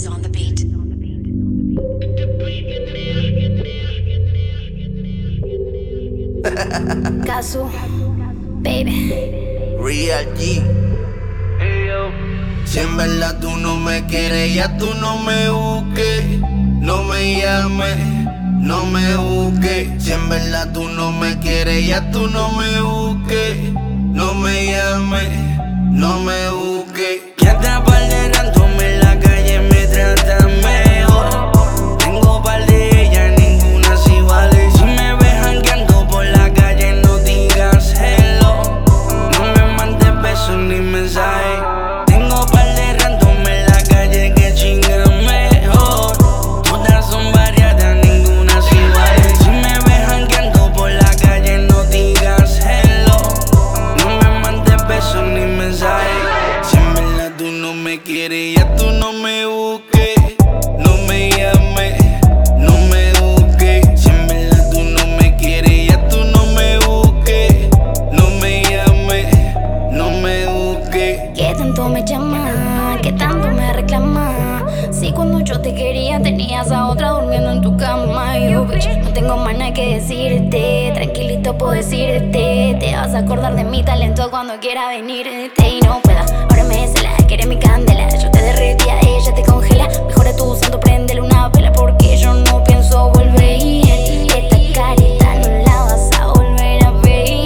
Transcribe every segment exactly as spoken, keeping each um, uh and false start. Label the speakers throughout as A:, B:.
A: on the beat.
B: Casu, baby.
C: Real G. Si en verdad tú no me quieres, ya tú no me busques. No me llames, no me busques. Si en verdad tú no me quieres, ya tú no me busques. No me llames, no me busques. Que anda par de random en la calle me tratan mejor. Tengo par de ellas, ninguna es igual. Si me ves jangueando por la calle, no digas hello. No me mandes besos ni mensajes. Tengo par de random en la calle que chingan mejor. Todas son variadas, ninguna es igual. Si me ves jangueando por la calle, no digas hello. No me mandes besos ni mensajes. Si en verdad tú no me quieres, ya tú no me busques. No me llames, no me busques. Si en verdad tú no me quieres, ya tú no me busques. No me llames, no me busques.
B: ¿Qué tanto me llama? ¿Qué tanto me reclama? Si cuando yo te quería tenías a otra durmiendo en tu cama. Yo, bitch, no tengo más nada que decirte. Tranquilito puedo decirte. Te vas a acordar de mi talento cuando quiera venirte y no pueda. Ahora me cela, que eres mi candela. Yo te derretía, ella te congela. Mejora tu santo, préndele una vela porque yo no pienso volver. Esta carita no la vas a volver a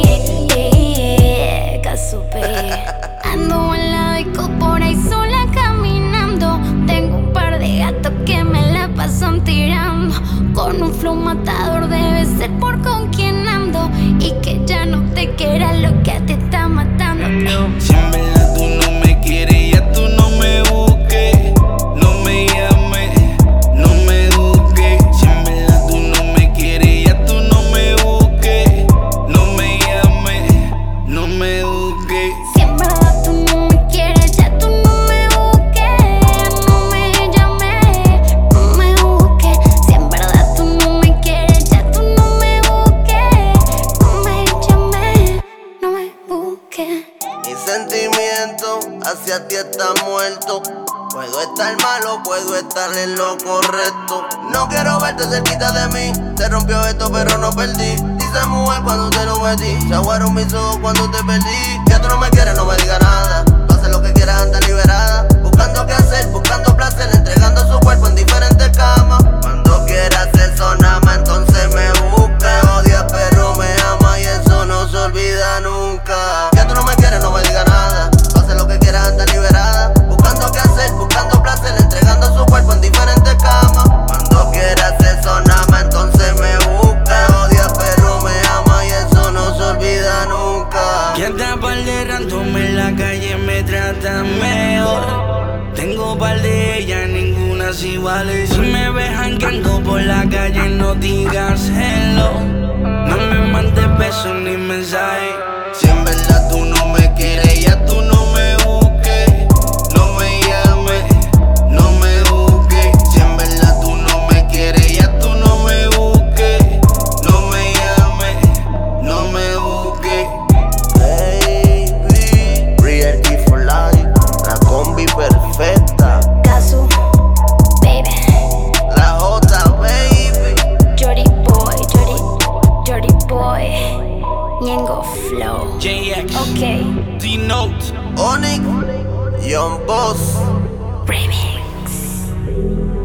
B: ver. Casu, baby. Ando en la disco por ahí sola caminando. Tengo un par de gatos que me la pasan tirando. Con un flow matador debe ser por con quien ando. Y que ya no te quiera lo que a ti está matando.
C: Si en verdad tú no me quieres, ya tú no me busques. No me llames, no me busques. Si en verdad tú no me quieres, ya tú no me busques. No me llames, no me busques.
B: Si en verdad tú no me quieres, ya tú no me busques. No me llames, no me busques. Si en verdad tú no me quieres, ya tú no me busques. No me llames, no me busques.
C: Mi sentimiento hacia ti está muerto. Puedo estar malo, puedo estar en lo correcto. No quiero verte cerquita de mí. Se rompió esto pero no perdí. Dice mujer cuando te lo metí. Se aguaron mis ojos cuando te perdí. Que tú no me quieres, no me digas nada. Tú haces lo que quieras, anda liberada. Buscando qué hacer, buscando placer. Entregando su cuerpo en diferentes camas. Cuando quieras eso nada más, entonces me busca. Odia pero me ama y eso no se olvida nunca. Que tú no me quieres, no me digas nada. Tú haces lo que quieras, anda liberada. Buscando qué hacer, buscando placer. Entregando su cuerpo en diferentes camas. Cuando quieras eso nada más, entonces me busca. Odia pero me ama y eso no se olvida nunca. Que anda par de random en la calle me tratan mejor. Tengo par de ellas, ninguna es igual. Si me ves jangueando por la calle, no digas hello. No me mandes besos ni mensajes. Si en verdad tú no me quieres, ya tú no me busques. No me llames, no me busques. Si en verdad tú no me quieres, ya tú no me busques. No me llames, no me busques. Baby, Real G for life. La combi perfecta.
B: Casu, baby.
C: La J, baby.
B: Jody boy, Jody, Jody boy. Ñengo flow.
C: J X,
B: Ok,
C: D-Note, Onyx, Young Boss.
B: remix.